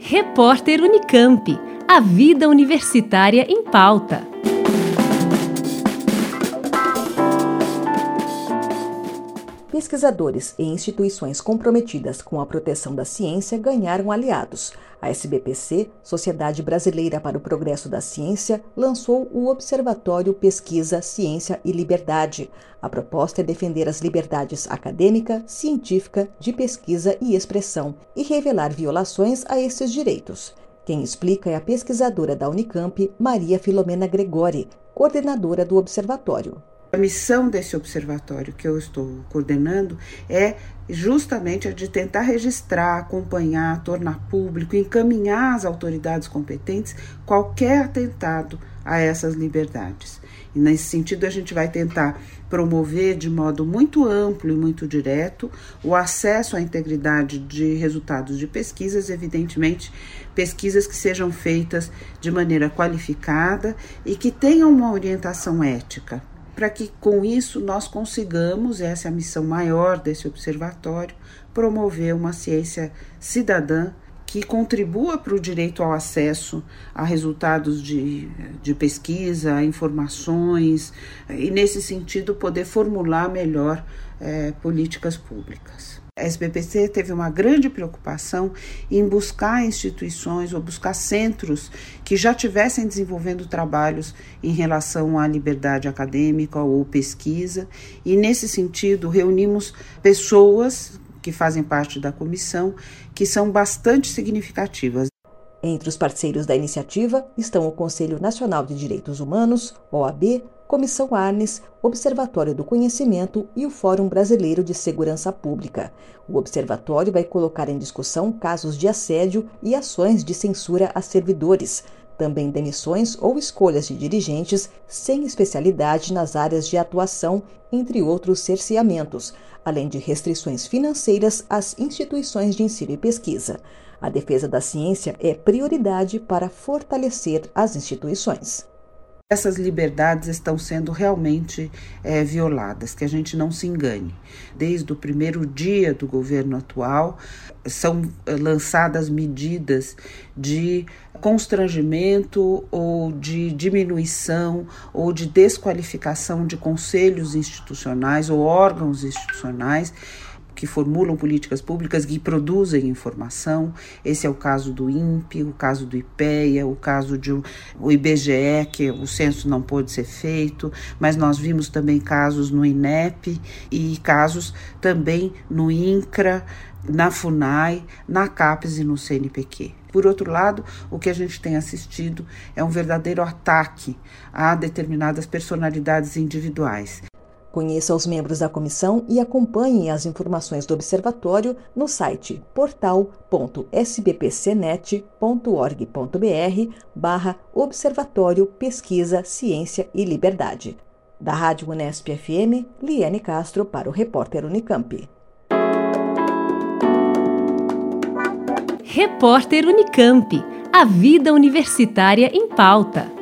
Repórter Unicamp. A vida universitária em pauta. Pesquisadores e instituições comprometidas com a proteção da ciência ganharam aliados. A SBPC, Sociedade Brasileira para o Progresso da Ciência, lançou o Observatório Pesquisa, Ciência e Liberdade. A proposta é defender as liberdades acadêmica, científica, de pesquisa e expressão e revelar violações a esses direitos. Quem explica é a pesquisadora da Unicamp, Maria Filomena Gregori, coordenadora do observatório. A missão desse observatório que eu estou coordenando é justamente a de tentar registrar, acompanhar, tornar público, encaminhar às autoridades competentes qualquer atentado a essas liberdades. E nesse sentido a gente vai tentar promover de modo muito amplo e muito direto o acesso à integridade de resultados de pesquisas, evidentemente pesquisas que sejam feitas de maneira qualificada e que tenham uma orientação ética, para que com isso nós consigamos, essa é a missão maior desse observatório, promover uma ciência cidadã que contribua para o direito ao acesso a resultados de pesquisa, a informações, e nesse sentido poder formular melhor políticas públicas. A SBPC teve uma grande preocupação em buscar instituições ou buscar centros que já estivessem desenvolvendo trabalhos em relação à liberdade acadêmica ou pesquisa, e nesse sentido reunimos pessoas que fazem parte da comissão que são bastante significativas. Entre os parceiros da iniciativa estão o Conselho Nacional de Direitos Humanos, OAB, Comissão Arnes, Observatório do Conhecimento e o Fórum Brasileiro de Segurança Pública. O observatório vai colocar em discussão casos de assédio e ações de censura a servidores, também demissões ou escolhas de dirigentes sem especialidade nas áreas de atuação, entre outros cerceamentos, além de restrições financeiras às instituições de ensino e pesquisa. A defesa da ciência é prioridade para fortalecer as instituições. Essas liberdades estão sendo realmente violadas, que a gente não se engane. Desde o primeiro dia do governo atual, são lançadas medidas de constrangimento ou de diminuição ou de desqualificação de conselhos institucionais ou órgãos institucionais que formulam políticas públicas, que produzem informação. Esse é o caso do INPE, o caso do IPEA, o caso do IBGE, que o censo não pôde ser feito, mas nós vimos também casos no INEP e casos também no INCRA, na FUNAI, na CAPES e no CNPq. Por outro lado, o que a gente tem assistido é um verdadeiro ataque a determinadas personalidades individuais. Conheça os membros da comissão e acompanhe as informações do observatório no site portal.sbpcnet.org.br/Observatório Pesquisa, Ciência e Liberdade. Da Rádio Unesp FM, Liane Castro para o Repórter Unicamp. Repórter Unicamp. A vida universitária em pauta.